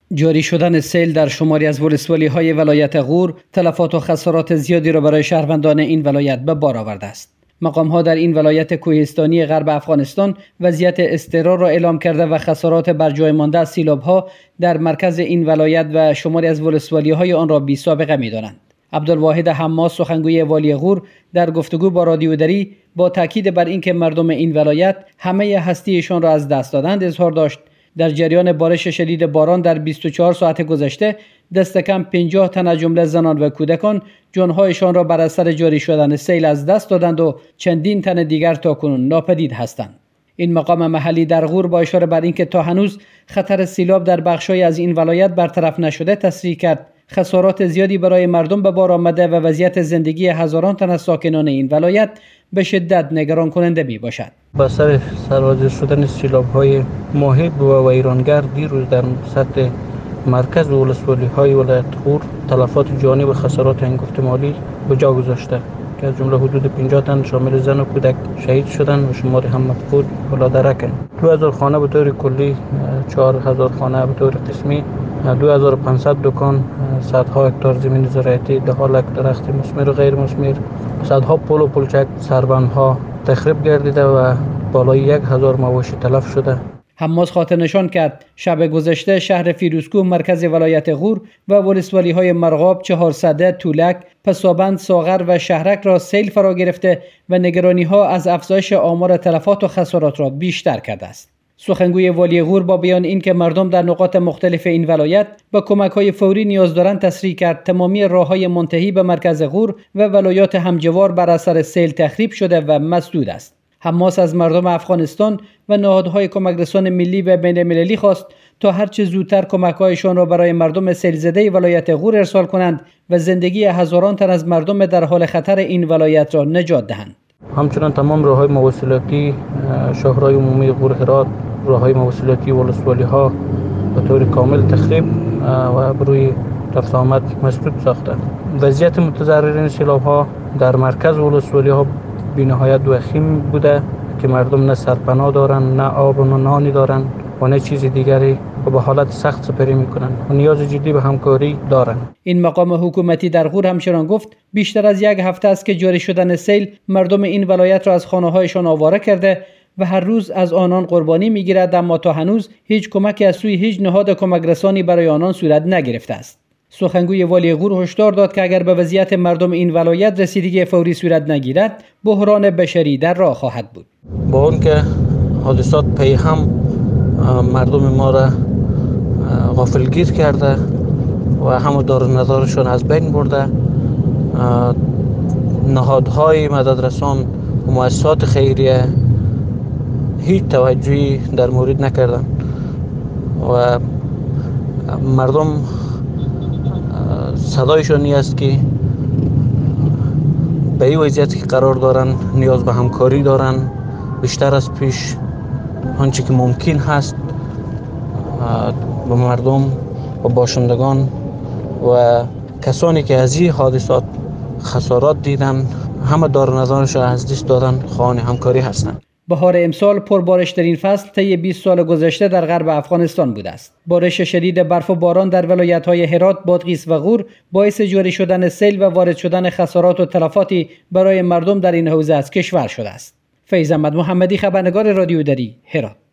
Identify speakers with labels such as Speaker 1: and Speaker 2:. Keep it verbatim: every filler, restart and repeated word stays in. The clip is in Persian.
Speaker 1: جاری شدن سیل در شماری از ولسوالی‌های ولایت غور تلفات و خسارات زیادی را برای شهروندان این ولایت به بار آورده است. مقام‌ها در این ولایت کوهستانی غرب افغانستان وضعیت اضطرار را اعلام کرده و خسارات بر جای مانده از سیلاب‌ها در مرکز این ولایت و شماری از ولسوالی‌های آن را بی سابقه می‌دانند. عبدالواحد حماس سخنگوی والی غور در گفتگو با رادیو دری با تاکید بر اینکه مردم این ولایت همه هستیشان را از دست دادند اظهار داشت در جریان بارش شدید باران در بیست و چهار ساعت گذشته دست کم پنجاه تن از جمله زنان و کودکان جانهایشان را بر اثر جاری شدن سیل از دست دادند و چندین تن دیگر تاکنون ناپدید هستند. این مقام محلی در غور با اشاره بر اینکه تا هنوز خطر سیلاب در بخش‌های از این ولایت برطرف نشده تصریح کرد خسارات زیادی برای مردم به بار آمده و وضعیت زندگی هزاران تن از ساکنان این ولایت به شدت نگران کننده می باشد.
Speaker 2: با سر سرازیر شدن سیلاب‌های محیط و ویرانگر دیروز در سطح مرکز و ولسوالی‌های ولایت غور تلفات جانی و خسارات هنگفت مالی به جا گذاشته که از جمله حدود پنجاه تن شامل زن و کودک شهید شدند و شمار هم مفقود بالا درکه. دو هزار خانه به طور کلی، چهار هزار خانه به طور قسمی، دو هزار و پانصد دکان، صدها هکتار زمین زراعتی، ده ها درخت مثمر و غیر مثمر، صدها پل و پلچک سربندها تخریب گردیده و بالای یک هزار مواشی تلف شده.
Speaker 1: حماس خاطر نشان کرد شب گذشته شهر فیروزکوه مرکز ولایت غور و ولسوالی‌های مرغاب، چهارسده، تولک، پسابند، ساغر و شهرک را سیل فرا گرفته و نگرانی‌ها از افزایش آمار تلفات و خسارات را بیشتر کرده است. سخنگوی والی غور با بیان اینکه مردم در نقاط مختلف این ولایت به کمک‌های فوری نیاز دارند تصریح کرد تمامی راه‌های منتهی به مرکز غور و ولایات همجوار بر اثر سیل تخریب شده و مسدود است. حماس از مردم افغانستان و نهادهای کمک رسان ملی و بین المللی خواست تا هرچه زودتر کمک‌هایشان را برای مردم سیل‌زده ولایت غور ارسال کنند و زندگی هزاران تن از مردم در حال خطر این ولایت را نجات دهند.
Speaker 2: همچنین تمام راه‌های مواصلاتی، شاهراه عمومی غور هرات، راه‌های مواصلاتی ولسوالی‌ها به طور کامل تخریب و بروی رفت آمد مسدود ساخته. وضعیت متضررین سیلاب‌ها در مرکز ولسوالی‌ها بی‌نهایت وخیم بوده که مردم نه سرپناه دارند، نه آب و نه نانی دارند و نه چیز دیگری و به حالت سخت سپری میکنند و نیاز جدی به همکاری دارند.
Speaker 1: این مقام حکومتی در غور همچنان گفت بیشتر از یک هفته است که جاری شدن سیل مردم این ولایت را از خانه‌هایشان آواره کرده و هر روز از آنان قربانی میگیرد، اما تا هنوز هیچ کمکی از سوی هیچ نهاد کمک رسانی برای آنان صورت نگرفته است. سخنگوی والی غور هشدار داد که اگر به وضعیت مردم این ولایت رسیدگی فوری صورت نگیرد بحران بشری در راه خواهد بود.
Speaker 2: با اون که حادثات پی هم مردم ما را غافلگیر کرده و همه دار نظرشون از بین برده، نهادهای مددرسان و مؤسسات خیریه هیچ توجهی در مورد نکردن و مردم صدایشون این است که به این وضعیت که قرار دارن نیاز به همکاری دارن بیشتر از پیش، آنچه که ممکن هست به مردم و باشندگان و کسانی که از این حادثات خسارات دیدن همه دار نظرشون از دست دادن خواهان همکاری هستند.
Speaker 1: بهار امسال پربارشترین فصل طی بیست سال گذشته در غرب افغانستان بوده است. بارش شدید برف و باران در ولایت‌های هرات، بادغیس و غور باعث جاری شدن سیل و وارد شدن خسارات و تلفاتی برای مردم در این حوزه از کشور شده است. فیض احمد محمدی، خبرنگار رادیو دری، هرات.